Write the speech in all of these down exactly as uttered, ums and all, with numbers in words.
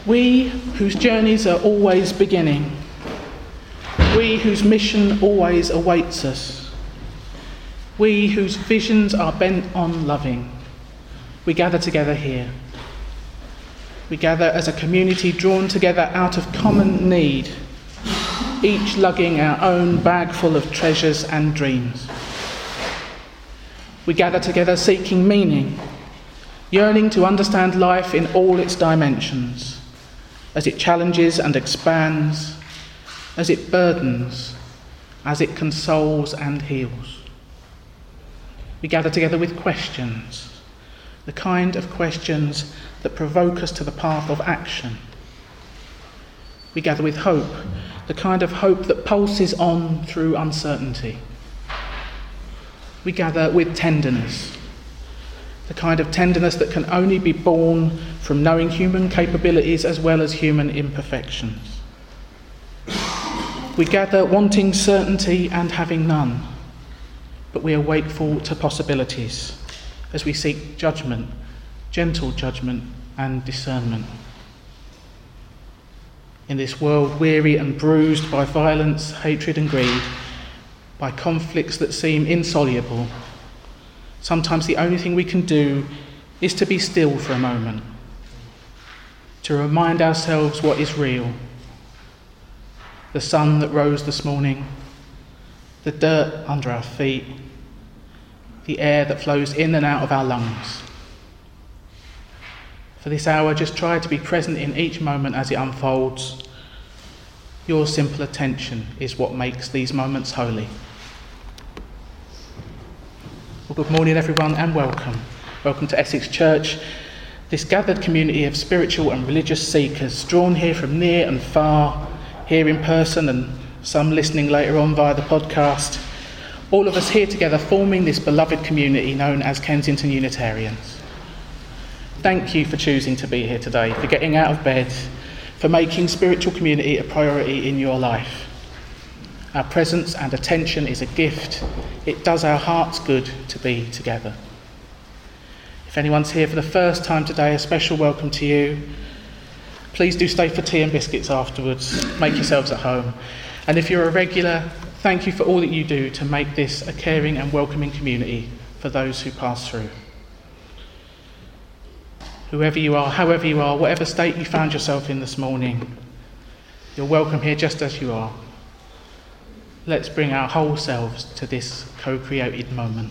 We whose journeys are always beginning, we whose mission always awaits us, we whose visions are bent on loving, we gather together here. We gather as a community drawn together out of common need, each lugging our own bag full of treasures and dreams. We gather together seeking meaning, yearning to understand life in all its dimensions, as it challenges and expands, as it burdens, as it consoles and heals. We gather together with questions, the kind of questions that provoke us to the path of action. We gather with hope, the kind of hope that pulses on through uncertainty. We gather with tenderness, the kind of tenderness that can only be born from knowing human capabilities as well as human imperfections. We gather wanting certainty and having none, but we are wakeful to possibilities as we seek judgment, gentle judgment and discernment. In this world weary and bruised by violence, hatred and greed, by conflicts that seem insoluble, sometimes the only thing we can do is to be still for a moment, to remind ourselves what is real. The sun that rose this morning, the dirt under our feet, the air that flows in and out of our lungs. For this hour, just try to be present in each moment as it unfolds. Your simple attention is what makes these moments holy. Well, good morning, everyone, and welcome. Welcome to Essex Church, this gathered community of spiritual and religious seekers, drawn here from near and far, here in person and some listening later on via the podcast. All of us here together forming this beloved community known as Kensington Unitarians. Thank you for choosing to be here today, for getting out of bed, for making spiritual community a priority in your life. Our presence and attention is a gift. It does our hearts good to be together. If anyone's here for the first time today, a special welcome to you. Please do stay for tea and biscuits afterwards. Make yourselves at home. And if you're a regular, thank you for all that you do to make this a caring and welcoming community for those who pass through. Whoever you are, however you are, whatever state you found yourself in this morning, you're welcome here just as you are. Let's bring our whole selves to this co-created moment.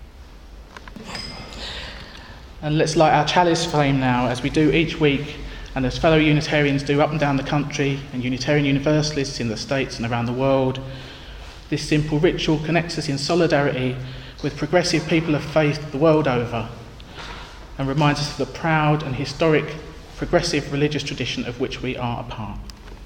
And let's light our chalice flame now, as we do each week, and as fellow Unitarians do up and down the country, and Unitarian Universalists in the States and around the world. This simple ritual connects us in solidarity with progressive people of faith the world over, and reminds us of the proud and historic progressive religious tradition of which we are a part.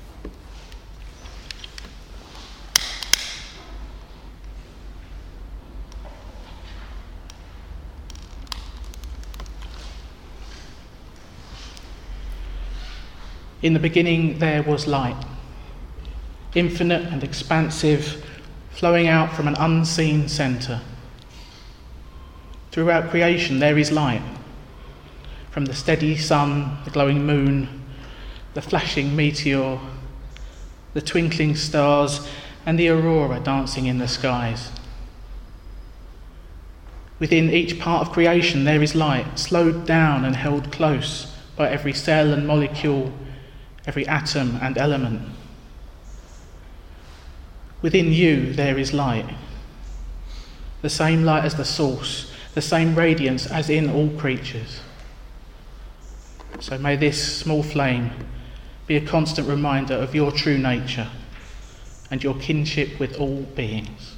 In the beginning there was light, infinite and expansive, flowing out from an unseen centre. Throughout creation there is light, from the steady sun, the glowing moon, the flashing meteor, the twinkling stars, and the aurora dancing in the skies. Within each part of creation there is light, slowed down and held close by every cell and molecule, every atom and element. Within you there is light, the same light as the source, the same radiance as in all creatures. So may this small flame be a constant reminder of your true nature and your kinship with all beings.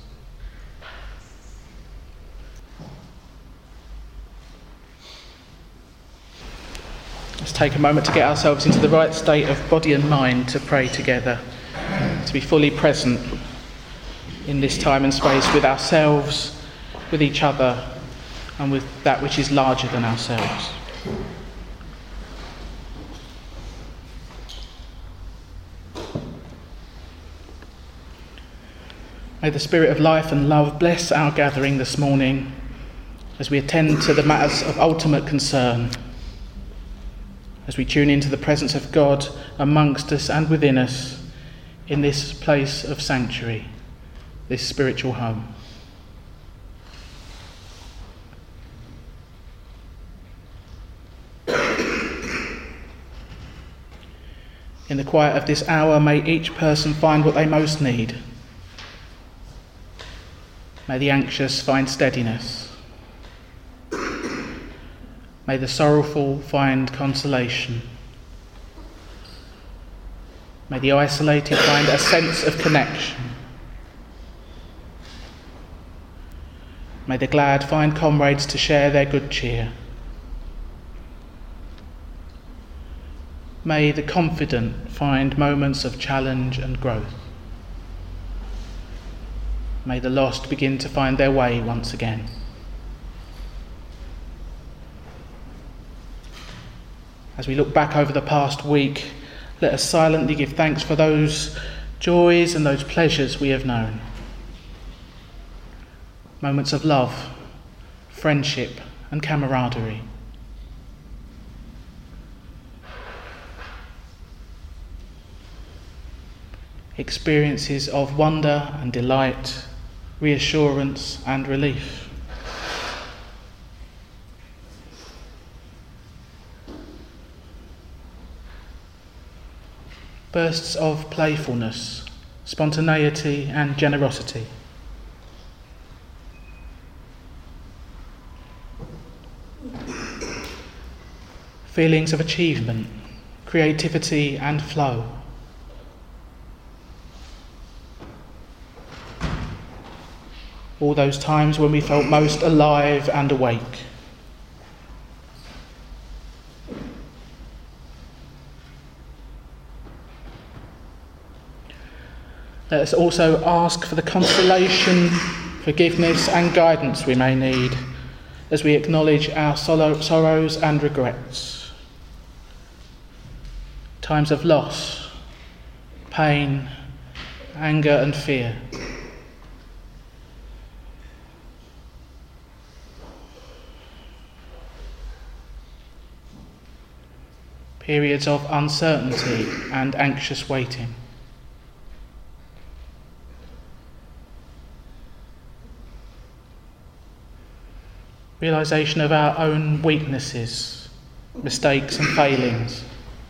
Let's take a moment to get ourselves into the right state of body and mind to pray together, to be fully present in this time and space with ourselves, with each other, and with that which is larger than ourselves. May the Spirit of life and love bless our gathering this morning as we attend to the matters of ultimate concern. as we tune into the presence of God amongst us and within us in this place of sanctuary, this spiritual home. In the quiet of this hour, may each person find what they most need. May the anxious find steadiness. May the sorrowful find consolation. May the isolated find a sense of connection. May the glad find comrades to share their good cheer. May the confident find moments of challenge and growth. May the lost begin to find their way once again. As we look back over the past week, let us silently give thanks for those joys and those pleasures we have known. Moments of love, friendship and camaraderie. Experiences of wonder and delight, reassurance and relief. Bursts of playfulness, spontaneity and generosity. Feelings of achievement, creativity and flow. All those times when we felt most alive and awake. Let us also ask for the consolation, forgiveness and guidance we may need as we acknowledge our sorrows and regrets. Times of loss, pain, anger and fear. Periods of uncertainty and anxious waiting. Realisation of our own weaknesses, mistakes and failings.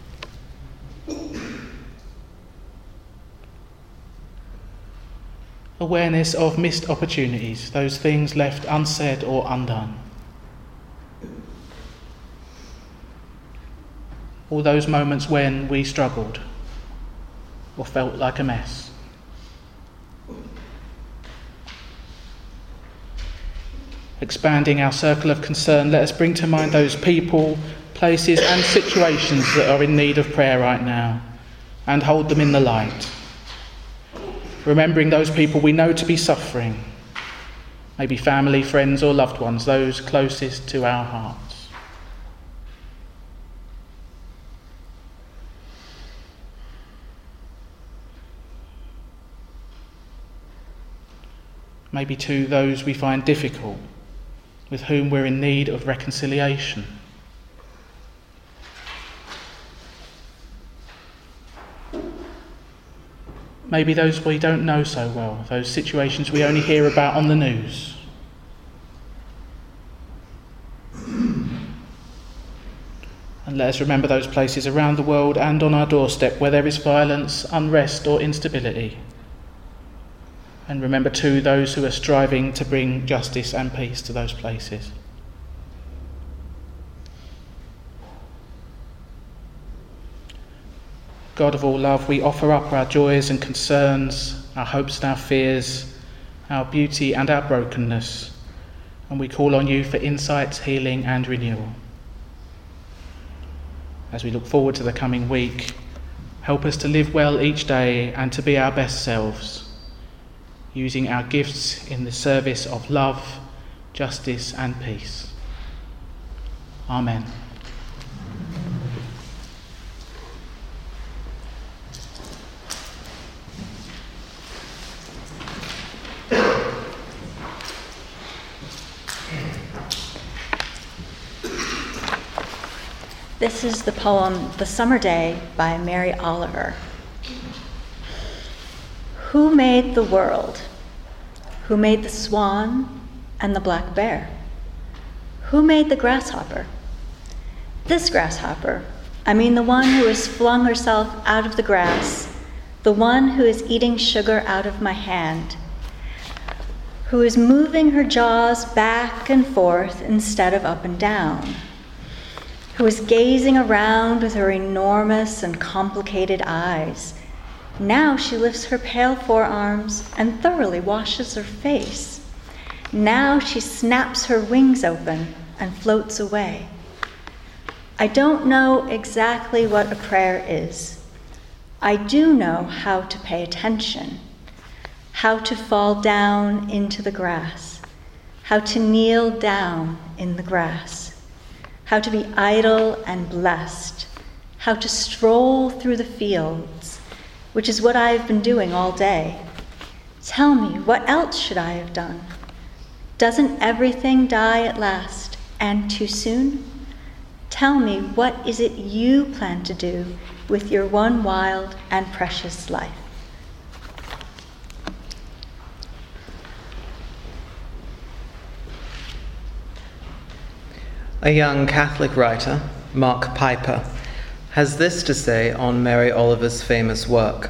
Awareness of missed opportunities, those things left unsaid or undone. All those moments when we struggled or felt like a mess. Expanding our circle of concern, let us bring to mind those people, places and situations that are in need of prayer right now and hold them in the light. Remembering those people we know to be suffering, maybe family, friends or loved ones, those closest to our hearts. Maybe to those we find difficult, with whom we're in need of reconciliation. Maybe those we don't know so well, those situations we only hear about on the news. And let us remember those places around the world and on our doorstep where there is violence, unrest or instability. And remember too those who are striving to bring justice and peace to those places. God of all love, we offer up our joys and concerns, our hopes and our fears, our beauty and our brokenness, and we call on you for insight, healing and renewal. As we look forward to the coming week, help us to live well each day and to be our best selves, using our gifts in the service of love, justice and peace. Amen. This is the poem The Summer Day by Mary Oliver. Who made the world? Who made the swan and the black bear? Who made the grasshopper? This grasshopper, I mean the one who has flung herself out of the grass, the one who is eating sugar out of my hand, who is moving her jaws back and forth instead of up and down, who is gazing around with her enormous and complicated eyes. Now she lifts her pale forearms and thoroughly washes her face. Now she snaps her wings open and floats away. I don't know exactly what a prayer is. I do know how to pay attention, how to fall down into the grass, how to kneel down in the grass, how to be idle and blessed, how to stroll through the fields, which is what I've been doing all day. Tell me, what else should I have done? Doesn't everything die at last, and too soon? Tell me, what is it you plan to do with your one wild and precious life? A young Catholic writer, Mark Piper, has this to say on Mary Oliver's famous work.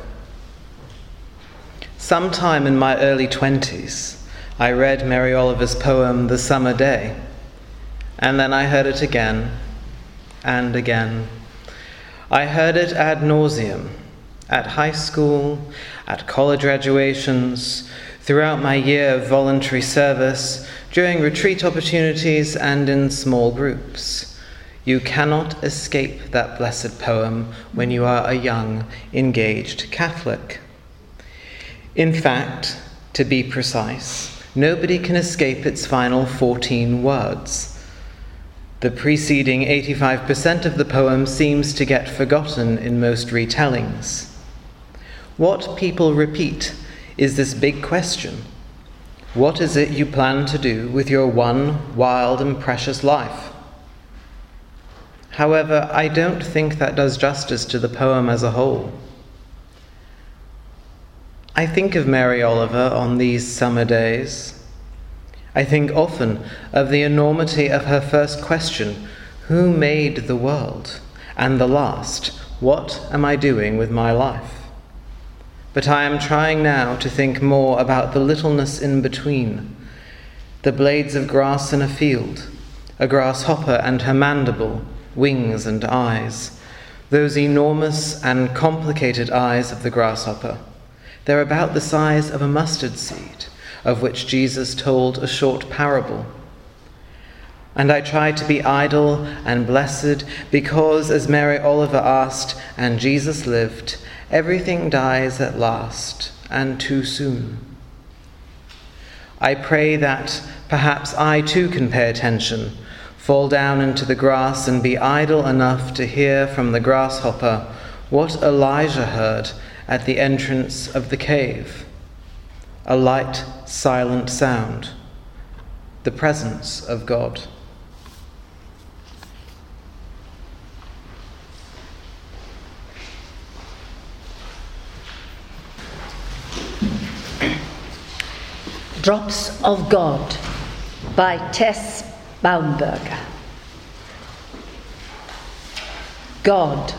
Sometime in my early twenties, I read Mary Oliver's poem, The Summer Day, and then I heard it again and again. I heard it ad nauseum, at high school, at college graduations, throughout my year of voluntary service, during retreat opportunities, and in small groups. You cannot escape that blessed poem when you are a young, engaged Catholic. In fact, to be precise, nobody can escape its final fourteen words. The preceding eighty-five percent of the poem seems to get forgotten in most retellings. What people repeat is this big question: what is it you plan to do with your one wild and precious life? However, I don't think that does justice to the poem as a whole. I think of Mary Oliver on these summer days. I think often of the enormity of her first question, who made the world? And the last, what am I doing with my life? But I am trying now to think more about the littleness in between, the blades of grass in a field, a grasshopper and her mandible, wings and eyes, those enormous and complicated eyes of the grasshopper. They're about the size of a mustard seed, of which Jesus told a short parable. And I try to be idle and blessed because, as Mary Oliver asked, and Jesus lived, everything dies at last, and too soon. I pray that perhaps I too can pay attention, fall down into the grass and be idle enough to hear from the grasshopper what Elijah heard at the entrance of the cave. A light, silent sound, the presence of God. Drops of God by Tess Baumberger. God.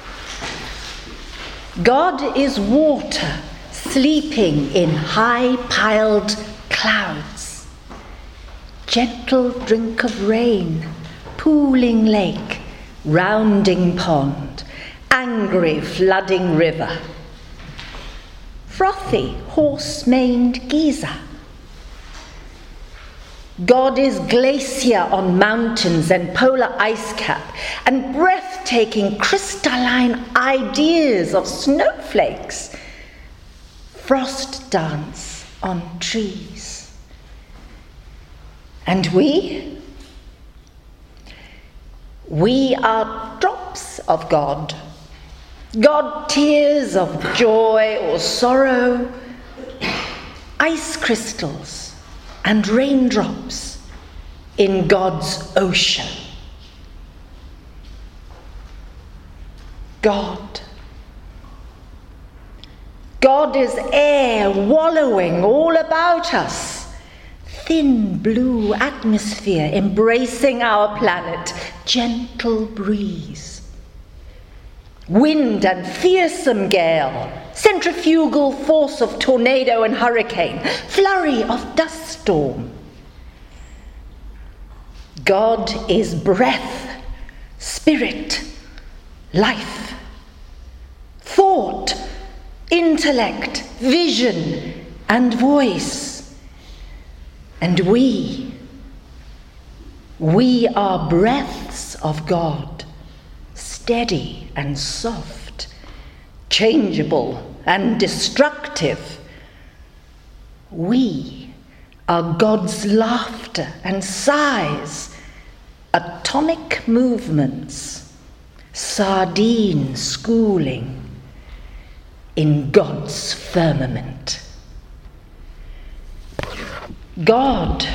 God is water sleeping in high-piled clouds. Gentle drink of rain, pooling lake, rounding pond, angry flooding river. Frothy horse-maned geyser. God is glacier on mountains and polar ice cap, and breathtaking crystalline ideas of snowflakes. Frost dance on trees. And we? We are drops of God. God tears of joy or sorrow, ice crystals and raindrops in God's ocean. God. God is air wallowing all about us, thin blue atmosphere embracing our planet, gentle breeze. Wind and fearsome gale, centrifugal force of tornado and hurricane, flurry of dust storm. God is breath, spirit, life, thought, intellect, vision, and voice. And we, we are breaths of God, steady and soft, changeable and destructive. We are God's laughter and sighs, atomic movements, sardine schooling in God's firmament. God.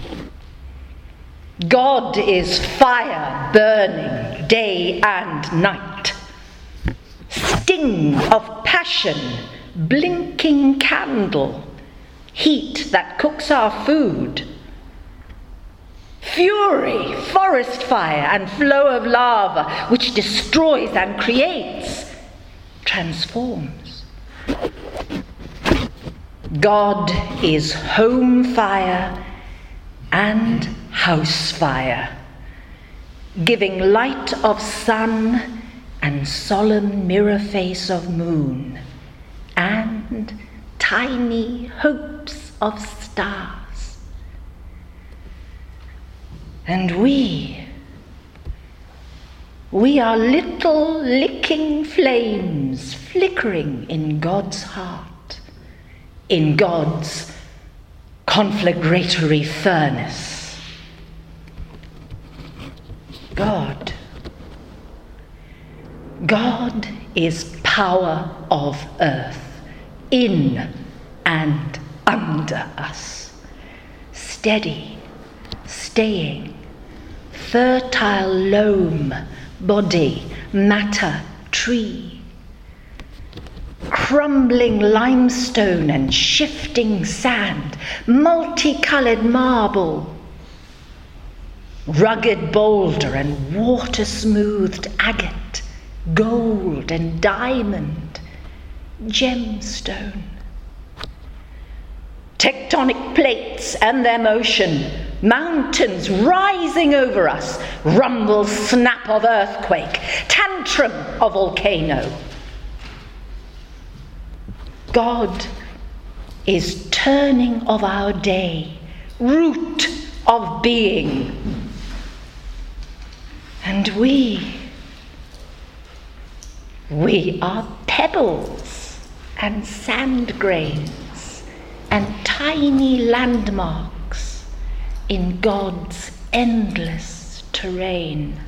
God is fire burning day and night. Sting of passion, blinking candle, heat that cooks our food. Fury, forest fire, and flow of lava, which destroys and creates, transforms. God is home fire and house fire, giving light of sun and solemn mirror face of moon, and tiny hopes of stars. And we, we are little licking flames flickering in God's heart, in God's conflagratory furnace. God. God is power of earth, in and under us, steady, staying, fertile loam, body, matter, tree, crumbling limestone and shifting sand, multicolored marble, rugged boulder and water-smoothed agate, gold and diamond, gemstone. Tectonic plates and their motion, mountains rising over us, rumble, snap of earthquake, tantrum of volcano. God is turning of our day, root of being. And we, we are pebbles and sand grains and tiny landmarks in God's endless terrain.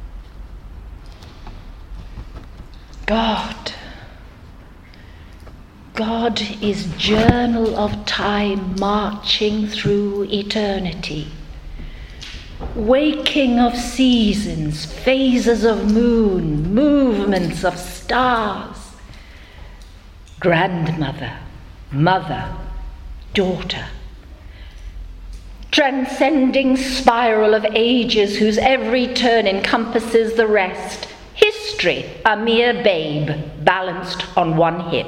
God, God is journal of time marching through eternity, waking of seasons, phases of moon, movements of stars, grandmother, mother, daughter, transcending spiral of ages whose every turn encompasses the rest, history, a mere babe balanced on one hip.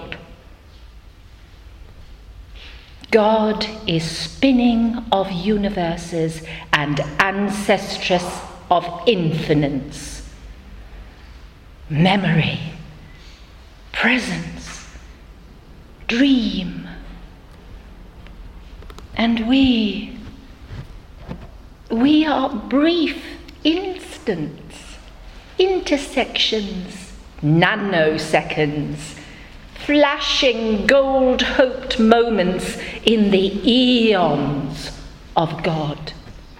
God is spinning of universes and ancestress of infinites, memory, presence, dream. And we, we are brief instants, intersections, nanoseconds, flashing gold-hoped moments in the eons of God.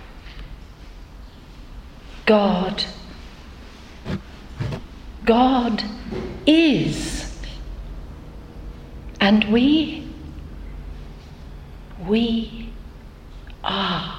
God, God is, and we, we are.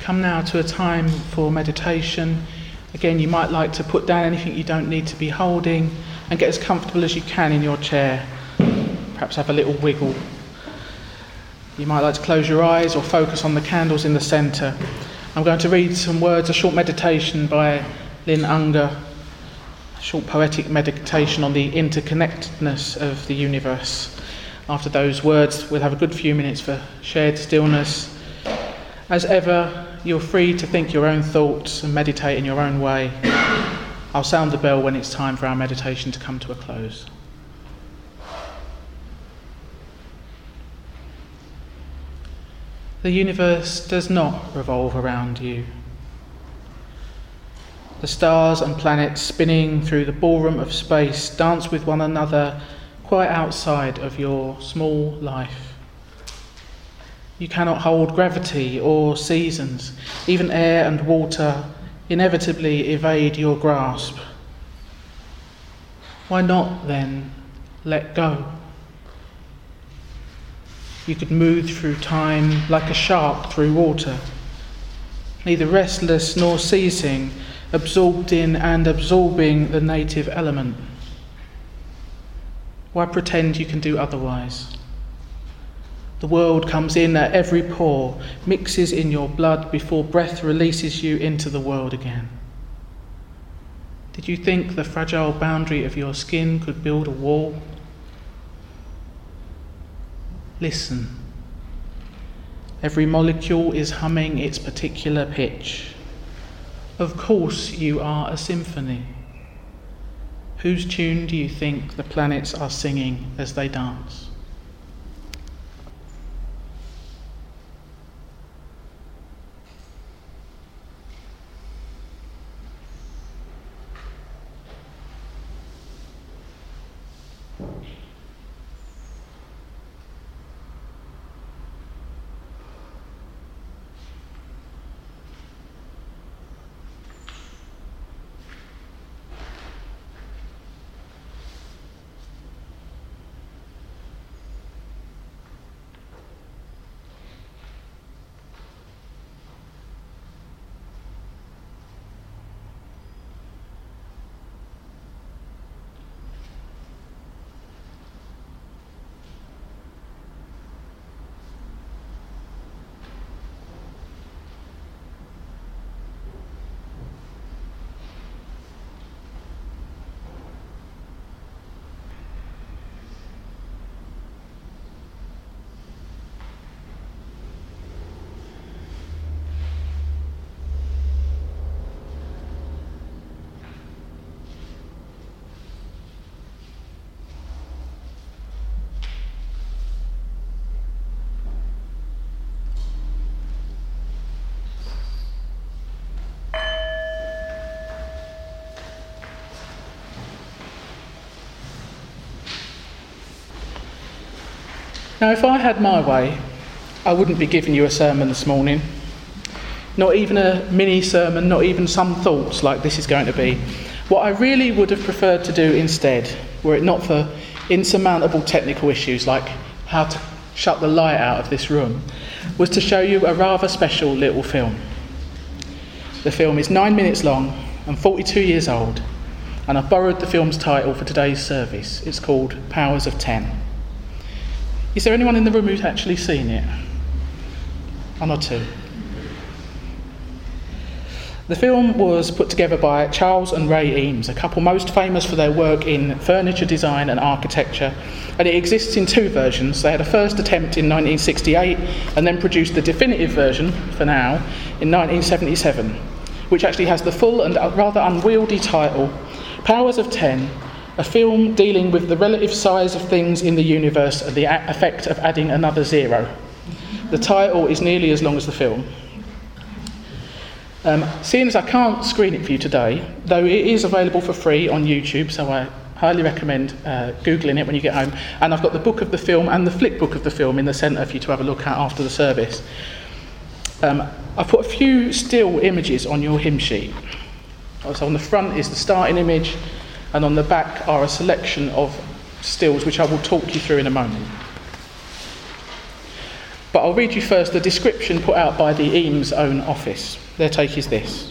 come now to a time for meditation. Again, you might like to put down anything you don't need to be holding and get as comfortable as you can in your chair. Perhaps have a little wiggle. You might like to close your eyes or focus on the candles in the centre. I'm going to read some words, a short meditation by Lynn Unger, a short poetic meditation on the interconnectedness of the universe. After those words, we'll have a good few minutes for shared stillness. As ever, you're free to think your own thoughts and meditate in your own way. I'll sound the bell when it's time for our meditation to come to a close. The universe does not revolve around you. The stars and planets spinning through the ballroom of space dance with one another quite outside of your small life. You cannot hold gravity or seasons. Even air and water inevitably evade your grasp. Why not, then, let go? You could move through time like a shark through water, neither restless nor ceasing, absorbed in and absorbing the native element. Why pretend you can do otherwise? The world comes in at every pore, mixes in your blood before breath releases you into the world again. Did you think the fragile boundary of your skin could build a wall? Listen. Every molecule is humming its particular pitch. Of course you are a symphony. Whose tune do you think the planets are singing as they dance? Now, if I had my way, I wouldn't be giving you a sermon this morning. Not even a mini sermon, not even some thoughts like this is going to be. What I really would have preferred to do instead, were it not for insurmountable technical issues like how to shut the light out of this room, was to show you a rather special little film. The film is nine minutes long and forty-two years old, and I've borrowed the film's title for today's service. It's called Powers of Ten. Is there anyone in the room who's actually seen it? One or two. The film was put together by Charles and Ray Eames, a couple most famous for their work in furniture design and architecture, and it exists in two versions. They had a first attempt in nineteen sixty-eight and then produced the definitive version, for now, in nineteen seventy-seven, which actually has the full and rather unwieldy title, Powers of Ten, a film dealing with the relative size of things in the universe and the effect of adding another zero. The title is nearly as long as the film. Um, seeing as I can't screen it for you today, though it is available for free on YouTube, so I highly recommend uh, Googling it when you get home, and I've got the book of the film and the flip book of the film in the centre for you to have a look at after the service. Um, I've put a few still images on your hymn sheet. So on the front is the starting image, and on the back are a selection of stills which I will talk you through in a moment. But I'll read you first the description put out by the Eames own office. Their take is this.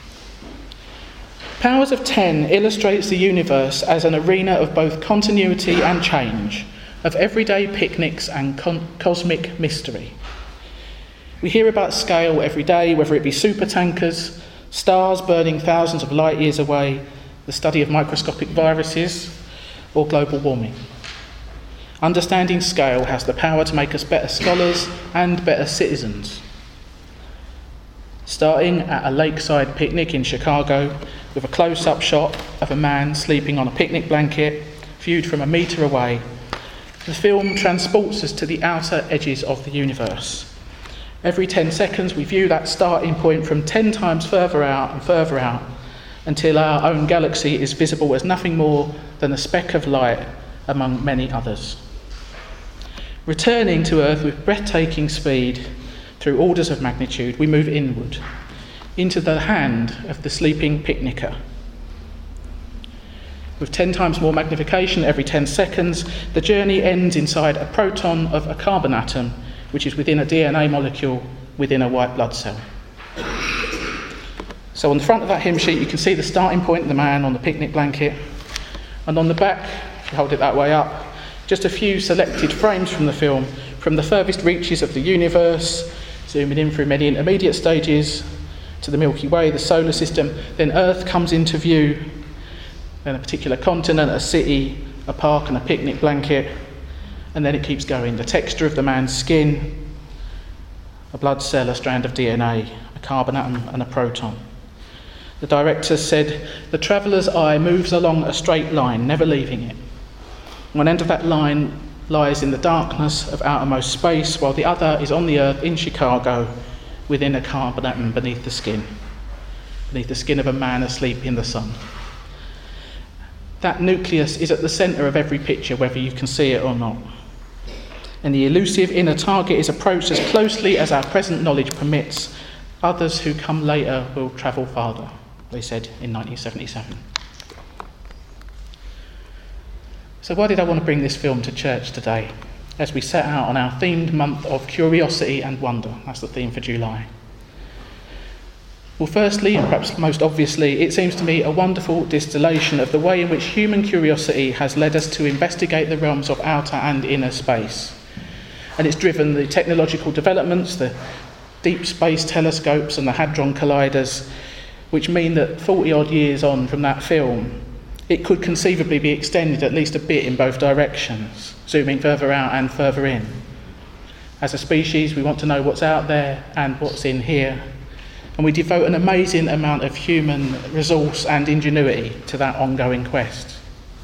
Powers of Ten illustrates the universe as an arena of both continuity and change, of everyday picnics and con- cosmic mystery. We hear about scale every day, whether it be supertankers, stars burning thousands of light years away, the study of microscopic viruses, or global warming. Understanding scale has the power to make us better scholars and better citizens. Starting at a lakeside picnic in Chicago with a close-up shot of a man sleeping on a picnic blanket viewed from a metre away, the film transports us to the outer edges of the universe. Every ten seconds we view that starting point from ten times further out and further out until our own galaxy is visible as nothing more than a speck of light among many others. Returning to Earth with breathtaking speed through orders of magnitude, we move inward, into the hand of the sleeping picnicker. With ten times more magnification every ten seconds, the journey ends inside a proton of a carbon atom, which is within a D N A molecule within a white blood cell. So on the front of that hymn sheet, you can see the starting point, the man on the picnic blanket. And on the back, if you hold it that way up, just a few selected frames from the film, from the furthest reaches of the universe, zooming in through many intermediate stages, to the Milky Way, the solar system. Then Earth comes into view, then a particular continent, a city, a park and a picnic blanket, and then it keeps going. The texture of the man's skin, a blood cell, a strand of D N A, a carbon atom and a proton. The director said, the traveller's eye moves along a straight line, never leaving it. One end of that line lies in the darkness of outermost space, while the other is on the Earth in Chicago, within a carbon atom beneath the skin, beneath the skin of a man asleep in the sun. That nucleus is at the centre of every picture, whether you can see it or not. And the elusive inner target is approached as closely as our present knowledge permits. Others who come later will travel farther, they said in nineteen seventy-seven. So why did I want to bring this film to church today, as we set out on our themed month of curiosity and wonder? That's the theme for July. Well, firstly, and perhaps most obviously, it seems to me a wonderful distillation of the way in which human curiosity has led us to investigate the realms of outer and inner space. And it's driven the technological developments, the deep space telescopes and the Hadron Colliders, which mean that forty odd years on from that film, it could conceivably be extended at least a bit in both directions, zooming further out and further in. As a species, we want to know what's out there and what's in here, and we devote an amazing amount of human resource and ingenuity to that ongoing quest.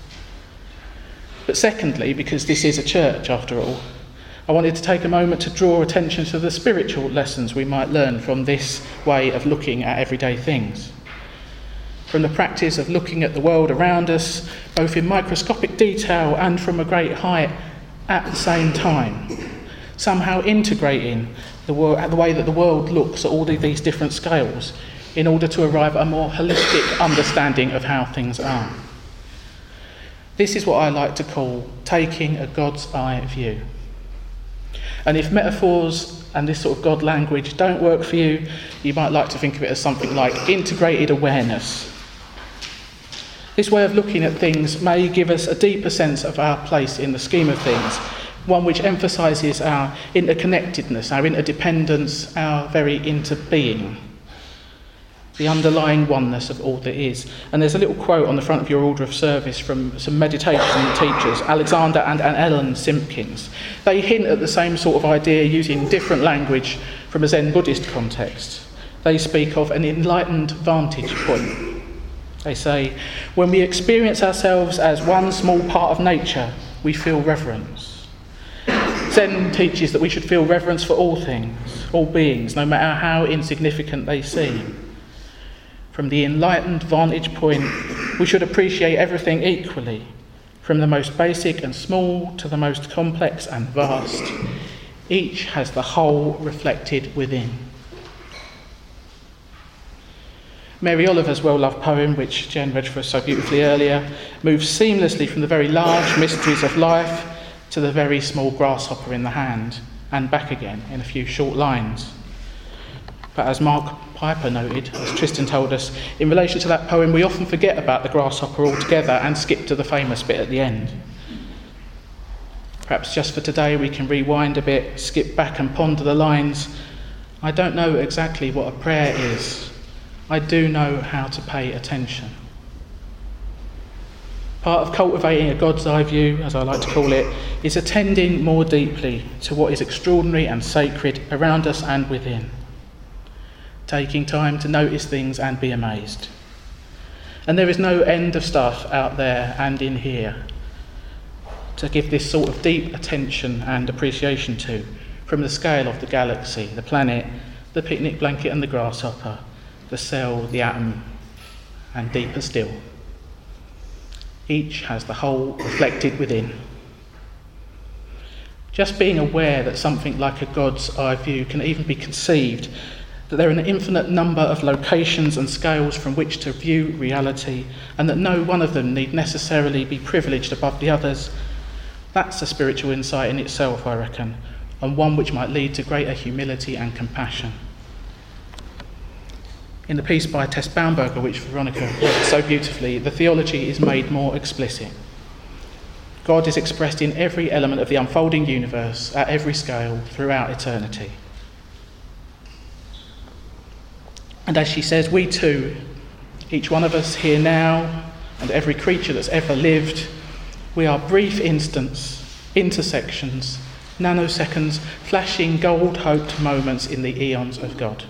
But secondly, because this is a church after all, I wanted to take a moment to draw attention to the spiritual lessons we might learn from this way of looking at everyday things. From the practice of looking at the world around us, both in microscopic detail and from a great height at the same time, somehow integrating the, wor- the way that the world looks at all of these different scales in order to arrive at a more holistic understanding of how things are. This is what I like to call taking a God's eye view. And if metaphors and this sort of God language don't work for you, you might like to think of it as something like integrated awareness. This way of looking at things may give us a deeper sense of our place in the scheme of things, one which emphasises our interconnectedness, our interdependence, our very interbeing, the underlying oneness of all that is. And there's a little quote on the front of your order of service from some meditation teachers, Alexander and, and Ellen Simpkins. They hint at the same sort of idea using different language from a Zen Buddhist context. They speak of an enlightened vantage point. They say, when we experience ourselves as one small part of nature, we feel reverence. Zen teaches that we should feel reverence for all things, all beings, no matter how insignificant they seem. From the enlightened vantage point, we should appreciate everything equally, from the most basic and small to the most complex and vast. Each has the whole reflected within. Mary Oliver's well-loved poem, which Jen read for us so beautifully earlier, moves seamlessly from the very large mysteries of life to the very small grasshopper in the hand, and back again in a few short lines. But as Mark Piper noted, as Tristan told us, in relation to that poem, we often forget about the grasshopper altogether and skip to the famous bit at the end. Perhaps just for today we can rewind a bit, skip back and ponder the lines. I don't know exactly what a prayer is. I do know how to pay attention. Part of cultivating a God's eye view, as I like to call it, is attending more deeply to what is extraordinary and sacred around us and within. Taking time to notice things and be amazed. And there is no end of stuff out there and in here to give this sort of deep attention and appreciation to, from the scale of the galaxy, the planet, the picnic blanket and the grasshopper, the cell, the atom, and deeper still. Each has the whole reflected within. Just being aware that something like a God's eye view can even be conceived, that there are an infinite number of locations and scales from which to view reality, and that no one of them need necessarily be privileged above the others, that's a spiritual insight in itself, I reckon, and one which might lead to greater humility and compassion. In the piece by Tess Baumberger, which Veronica read so beautifully, the theology is made more explicit. God is expressed in every element of the unfolding universe, at every scale, throughout eternity. And as she says, we too, each one of us here now, and every creature that's ever lived, we are brief instants, intersections, nanoseconds, flashing gold-hoped moments in the eons of God.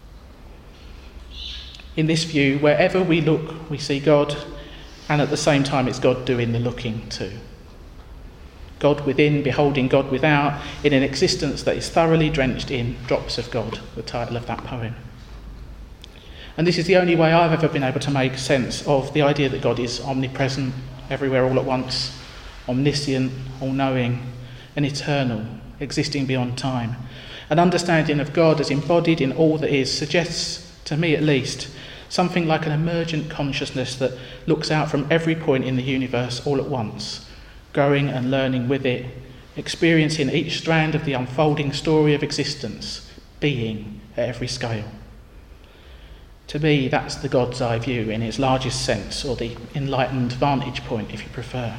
In this view, wherever we look, we see God, and at the same time it's God doing the looking too. God within, beholding God without, in an existence that is thoroughly drenched in drops of God, the title of that poem. And this is the only way I've ever been able to make sense of the idea that God is omnipresent, everywhere all at once, omniscient, all-knowing, and eternal, existing beyond time. An understanding of God as embodied in all that is suggests, to me at least, something like an emergent consciousness that looks out from every point in the universe all at once, growing and learning with it, experiencing each strand of the unfolding story of existence, being at every scale. To me, that's the God's eye view in its largest sense, or the enlightened vantage point, if you prefer.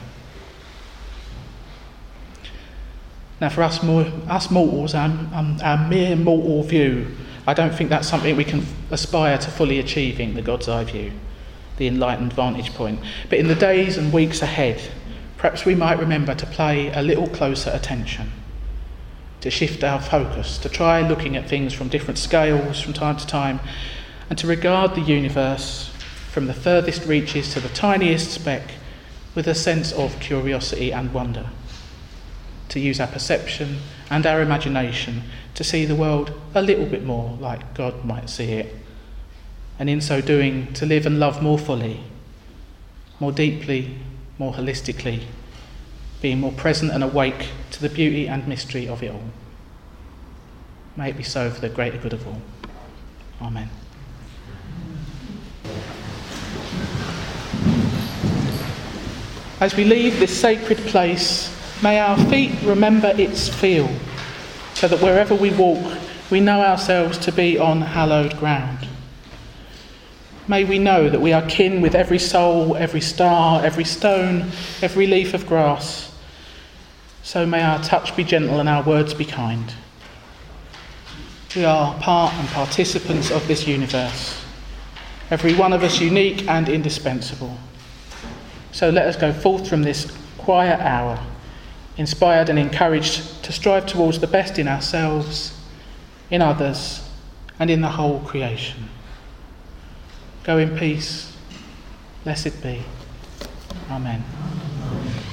Now, for us, more, us mortals, our, um, our mere mortal view, I don't think that's something we can aspire to fully achieving, the God's eye view, the enlightened vantage point. But in the days and weeks ahead, perhaps we might remember to pay a little closer attention, to shift our focus, to try looking at things from different scales from time to time, and to regard the universe from the furthest reaches to the tiniest speck with a sense of curiosity and wonder. To use our perception and our imagination to see the world a little bit more like God might see it, and in so doing to live and love more fully, more deeply, more holistically, being more present and awake to the beauty and mystery of it all. May it be so for the greater good of all. Amen. As we leave this sacred place, may our feet remember its feel, so that wherever we walk, we know ourselves to be on hallowed ground. May we know that we are kin with every soul, every star, every stone, every leaf of grass. So may our touch be gentle and our words be kind. We are part and participants of this universe, every one of us unique and indispensable. So let us go forth from this quiet hour, inspired and encouraged to strive towards the best in ourselves, in others, and in the whole creation. Go in peace. Blessed be. Amen.